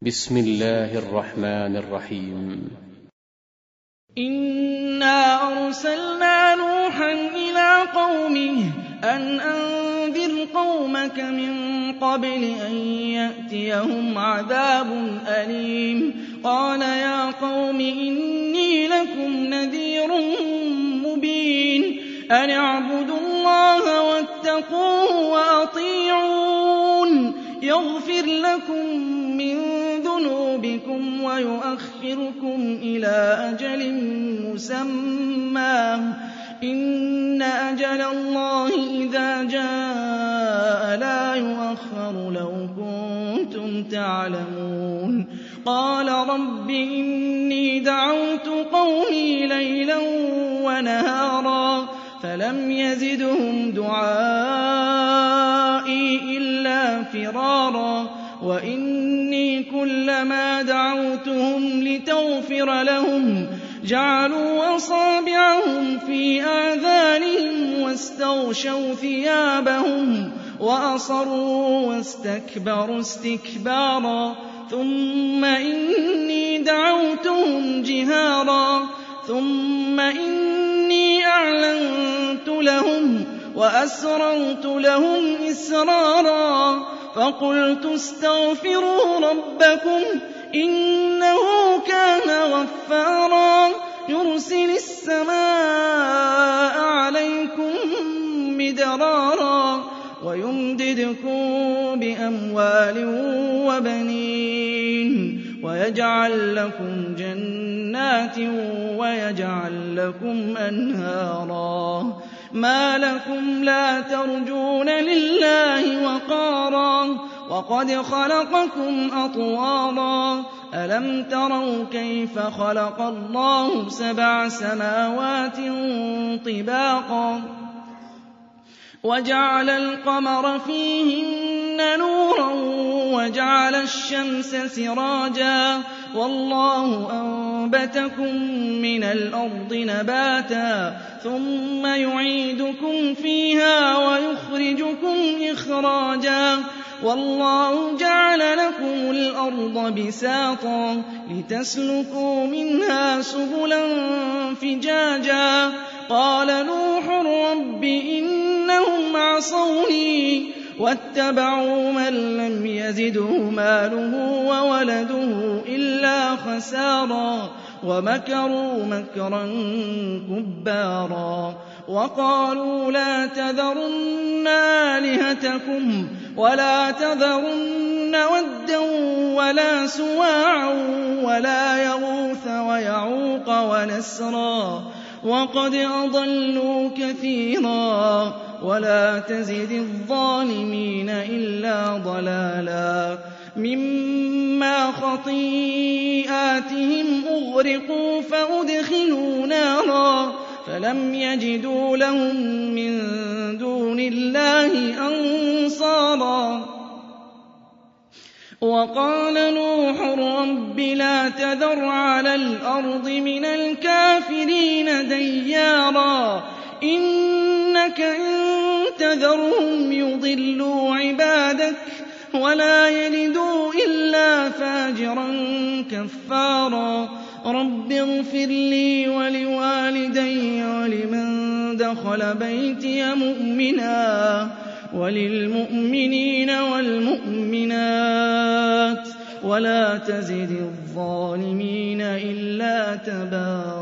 بسم الله الرحمن الرحيم. إنا أرسلنا نوحا إلى قومه أن أنذر قومك من قبل أن يأتيهم عذاب أليم. قال يا قوم إني لكم نذير مبين أن اعبدوا الله واتقوه وأطيعون يغفر لكم من ذنوبكم ويؤخركم إلى أجل مسمى إن أجل الله إذا جاء لا يؤخر لو كنتم تعلمون. قال رب إني دعوت قومي ليلا ونهارا فلم يزدهم دعائي إلا فرارا وإني كلما دعوتهم لتغفر لهم جعلوا أصابعهم في آذانهم واستغشوا ثيابهم وأصروا واستكبروا استكبارا ثم إني دعوتهم جهارا ثم إني أعلنت لهم وأسررت لهم إسرارا فقلت استغفروا ربكم إنه كان غفارا يرسل السماء عليكم مدرارا ويمددكم بأموال وبنين ويجعل لكم جنات ويجعل لكم أنهارا. ما لكم لا ترجون لله وقارا وقد خلقكم أطوارا ألم تروا كيف خلق الله 7 سماوات طباقا وجعل القمر فيهن نورا وجعل الشمس سراجا والله أنبتكم من الأرض نباتا ثم يعيدكم فيها ويخرجكم إخراجا والله جعل لكم الأرض بساطا لتسلكوا منها سبلا فجاجا. قال نوح رب إنهم عصوني واتبعوا من لم يزده ماله وولده إلا خسارا ومكروا مكرا كبارا وقالوا لا تذرن آلهتكم ولا تذرن ودا ولا سواعا ولا يغوث ويعوق ونسرا وقد أضلوا كثيرا ولا تزد الظالمين إلا ضلالا. مما خطيئاتهم أغرقوا فأدخلوا نارا فلم يجدوا لهم من دون الله أنصارا. وقال نوح رب لا تذر على الأرض من الكافرين ديارا إنك إن تذرهم يضلوا عبادك ولا يلدوا إلا فاجرا كفارا. رب اغفر لي ولوالدي ولمن دخل بيتي مؤمنا وللمؤمنين والمؤمنات ولا تزد الظالمين إلا تبارا.